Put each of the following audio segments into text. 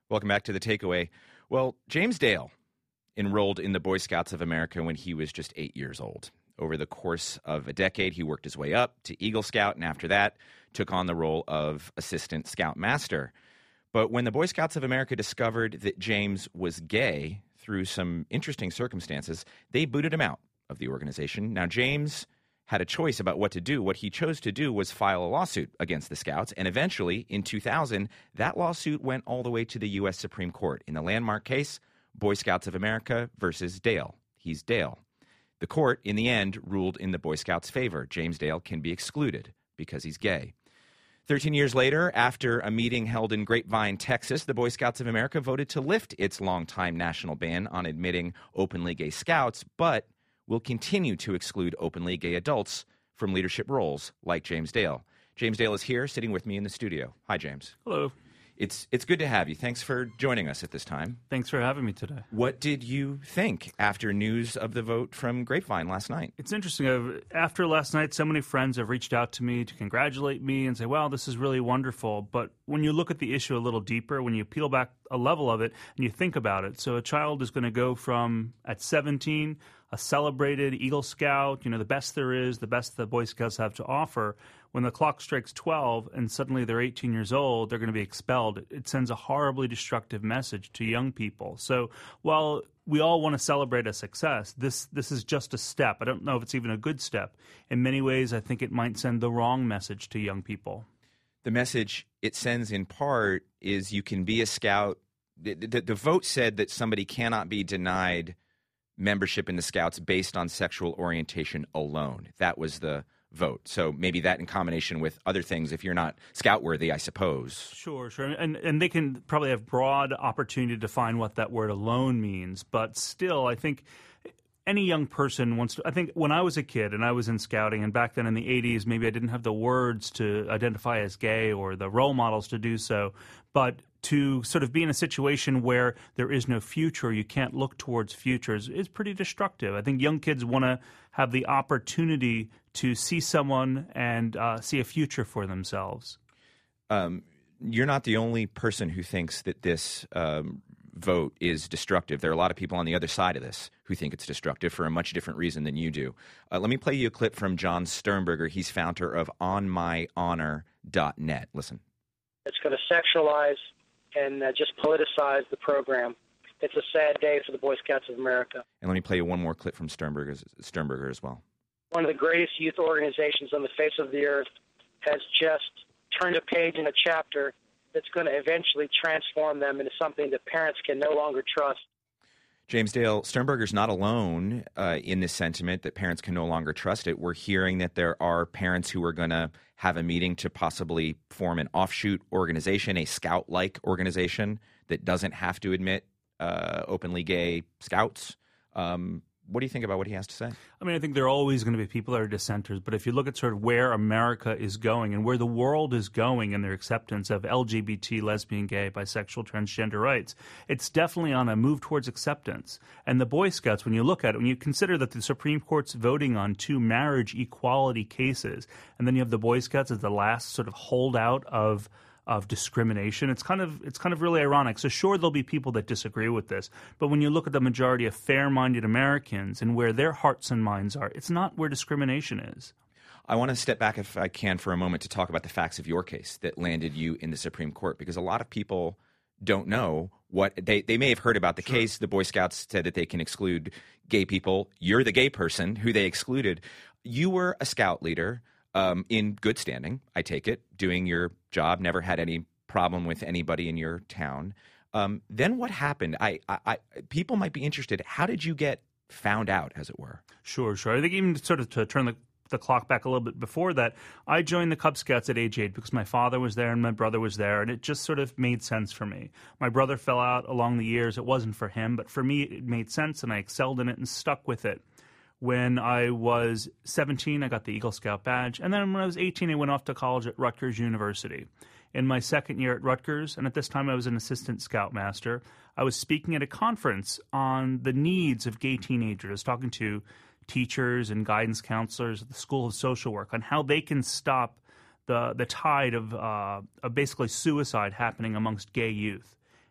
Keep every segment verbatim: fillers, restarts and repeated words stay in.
Welcome back to The Takeaway. Well, James Dale enrolled in the Boy Scouts of America when he was just eight years old. Over the course of a decade, he worked his way up to Eagle Scout, and after that, took on the role of Assistant Scoutmaster. But when the Boy Scouts of America discovered that James was gay through some interesting circumstances, they booted him out of the organization. Now, James had a choice about what to do. What he chose to do was file a lawsuit against the Scouts, and eventually, in two thousand, that lawsuit went all the way to the U S Supreme Court in the landmark case, Boy Scouts of America versus Dale. He's Dale. The court, in the end, ruled in the Boy Scouts' favor. James Dale can be excluded because he's gay. Thirteen years later, after a meeting held in Grapevine, Texas, the Boy Scouts of America voted to lift its longtime national ban on admitting openly gay scouts, but will continue to exclude openly gay adults from leadership roles like James Dale. James Dale is here sitting with me in the studio. Hi, James. Hello. It's it's good to have you. Thanks for joining us at this time. Thanks for having me today. What did you think after news of the vote from Grapevine last night? It's interesting. After last night, so many friends have reached out to me to congratulate me and say, wow, this is really wonderful. But when you look at the issue a little deeper, when you peel back a level of it and you think about it, so a child is going to go from, at seventeen, a celebrated Eagle Scout, you know, the best there is, the best the Boy Scouts have to offer. When the clock strikes twelve and suddenly they're eighteen years old, they're going to be expelled. It sends a horribly destructive message to young people. So while we all want to celebrate a success, this this is just a step. I don't know if it's even a good step. In many ways, I think it might send the wrong message to young people. The message it sends in part is you can be a scout. The, the, the vote said that somebody cannot be denied membership in the Scouts based on sexual orientation alone. That was the vote. So maybe that in combination with other things, if you're not scout worthy, I suppose. Sure, sure. And and they can probably have broad opportunity to define what that word alone means. But still, I think any young person wants to, I think when I was a kid and I was in scouting, and back then in the eighties, maybe I didn't have the words to identify as gay or the role models to do so, but to sort of be in a situation where there is no future, you can't look towards futures, is pretty destructive. I think young kids want to have the opportunity to see someone and uh, see a future for themselves. Um, you're not the only person who thinks that this um, vote is destructive. There are a lot of people on the other side of this who think it's destructive for a much different reason than you do. Uh, let me play you a clip from John Sternberger. He's founder of on my honor dot net. Listen. It's going to sexualize and uh, just politicize the program. It's a sad day for the Boy Scouts of America. And let me play you one more clip from Sternberger, Sternberger as well. One of the greatest youth organizations on the face of the earth has just turned a page in a chapter that's going to eventually transform them into something that parents can no longer trust. James Dale, Sternberger's not alone uh, in this sentiment that parents can no longer trust it. We're hearing that there are parents who are going to have a meeting to possibly form an offshoot organization, a scout-like organization that doesn't have to admit uh, openly gay scouts. Um, what do you think about what he has to say? I mean, I think there are always going to be people that are dissenters, but if you look at sort of where America is going and where the world is going in their acceptance of L G B T, lesbian, gay, bisexual, transgender rights, it's definitely on a move towards acceptance. And the Boy Scouts, when you look at it, when you consider that the Supreme Court's voting on two marriage equality cases, and then you have the Boy Scouts as the last sort of holdout of of discrimination. It's kind of it's kind of really ironic. So sure, there'll be people that disagree with this, but when you look at the majority of fair-minded Americans and where their hearts and minds are, it's not where discrimination is. I want to step back, if I can, for a moment to talk about the facts of your case that landed you in the Supreme Court, because a lot of people don't know what they they may have heard about the sure. case. The Boy Scouts said that they can exclude gay people. You're the gay person who they excluded. You were a scout leader. Um, in good standing, I take it, doing your job, never had any problem with anybody in your town. Um, then what happened? I, I, I, people might be interested. How did you get found out, as it were? Sure, sure. I think even sort of to turn the, the clock back a little bit before that, I joined the Cub Scouts at age eight because my father was there and my brother was there, and it just sort of made sense for me. My brother fell out along the years. It wasn't for him, but for me it made sense, and I excelled in it and stuck with it. When I was seventeen, I got the Eagle Scout badge. And then when I was eighteen, I went off to college at Rutgers University. In my second year at Rutgers, and at this time I was an assistant scoutmaster, I was speaking at a conference on the needs of gay teenagers. I was talking to teachers and guidance counselors at the School of Social Work on how they can stop the, the tide of, uh, of basically suicide happening amongst gay youth.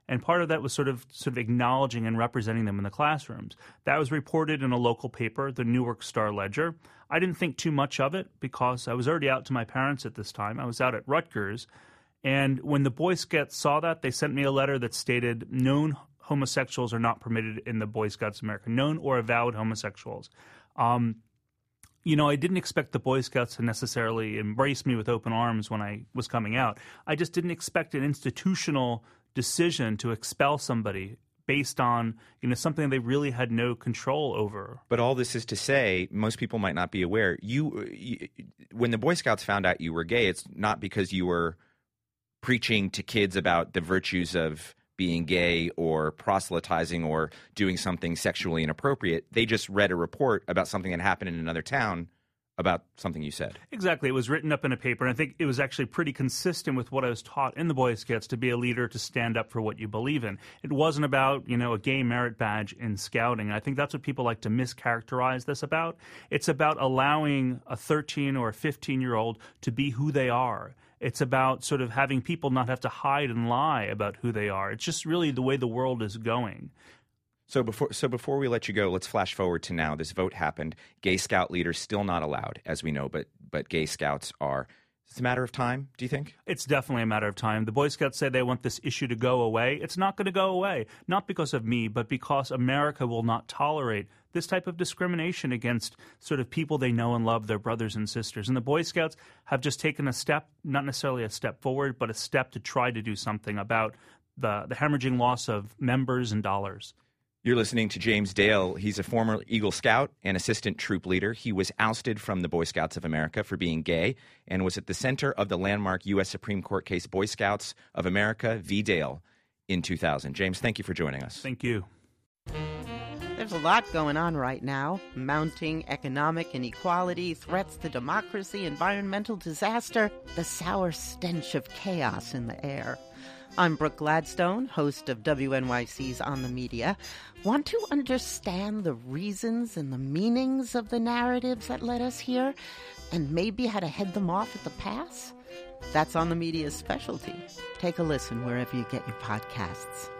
And part of that was sort of sort of acknowledging and representing them in the classrooms. That was reported in a local paper, the Newark Star-Ledger. I didn't think too much of it because I was already out to my parents at this time. I was out at Rutgers. And when the Boy Scouts saw that, they sent me a letter that stated known homosexuals are not permitted in the Boy Scouts of America, known or avowed homosexuals. Um, you know, I didn't expect the Boy Scouts to necessarily embrace me with open arms when I was coming out. I just didn't expect an institutional decision to expel somebody based on, you know, something they really had no control over. But all this is to say, most people might not be aware. You, you when the Boy Scouts found out you were gay, it's not because you were preaching to kids about the virtues of being gay or proselytizing or doing something sexually inappropriate. They just read a report about something that happened in another town about something you said. Exactly. It was written up in a paper, and I think it was actually pretty consistent with what I was taught in the Boy Scouts, to be a leader, to stand up for what you believe in. It wasn't about, you know, a gay merit badge in scouting. I think that's what people like to mischaracterize this about. It's about allowing a thirteen or a fifteen-year-old to be who they are. It's about sort of having people not have to hide and lie about who they are. It's just really the way the world is going. So before so before we let you go, let's flash forward to now. This vote happened. Gay Scout leaders still not allowed, as we know, but but gay Scouts are. It's a matter of time, do you think? It's definitely a matter of time. The Boy Scouts say they want this issue to go away. It's not going to go away, not because of me, but because America will not tolerate this type of discrimination against sort of people they know and love, their brothers and sisters. And the Boy Scouts have just taken a step, not necessarily a step forward, but a step to try to do something about the, the hemorrhaging loss of members and dollars. You're listening to James Dale. He's a former Eagle Scout and assistant troop leader. He was ousted from the Boy Scouts of America for being gay and was at the center of the landmark U S Supreme Court case Boy Scouts of America v. Dale in two thousand. James, thank you for joining us. Thank you. There's a lot going on right now. Mounting economic inequality, threats to democracy, environmental disaster, the sour stench of chaos in the air. I'm Brooke Gladstone, host of W N Y C's On the Media. Want to understand the reasons and the meanings of the narratives that led us here, and maybe how to head them off at the pass? That's On the Media's specialty. Take a listen wherever you get your podcasts.